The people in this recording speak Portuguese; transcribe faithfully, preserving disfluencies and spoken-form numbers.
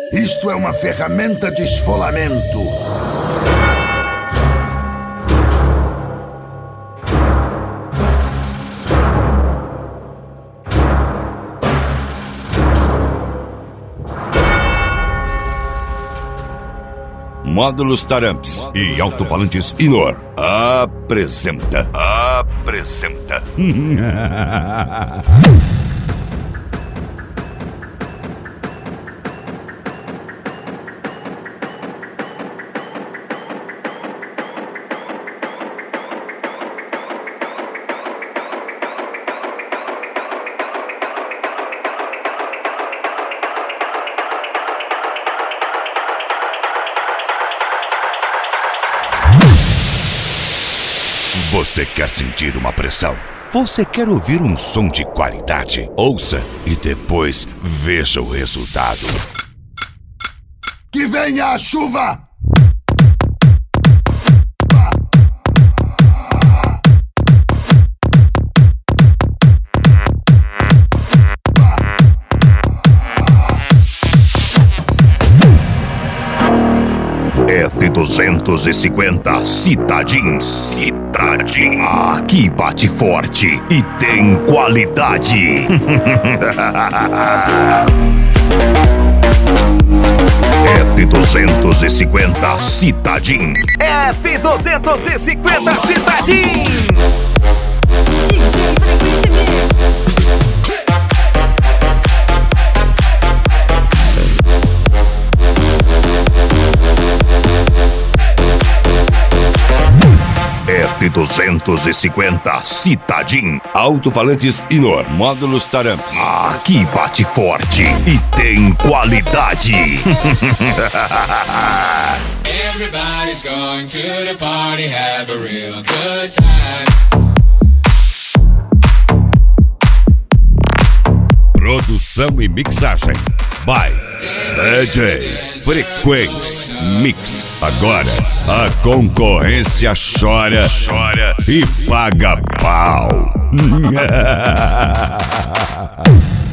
Isto é uma ferramenta de esfolamento. Módulos Taramps e alto-falantes Inor apresenta. Apresenta. Você quer sentir uma pressão? Você quer ouvir um som de qualidade? Ouça e depois veja o resultado. Que venha a chuva! F duzentos e cinquenta Citadin. Citadin. Aqui bate forte e tem qualidade. F duzentos e cinquenta Citadin. F duzentos e cinquenta Citadin. F duzentos e cinquenta Citadin. Alto-falantes Inor. Módulos Taramps. Aqui bate forte e tem qualidade. Everybody's going to the party, have a real good time. Produção e mixagem by D J Frequência Mix. Agora a concorrência chora, chora e paga pau.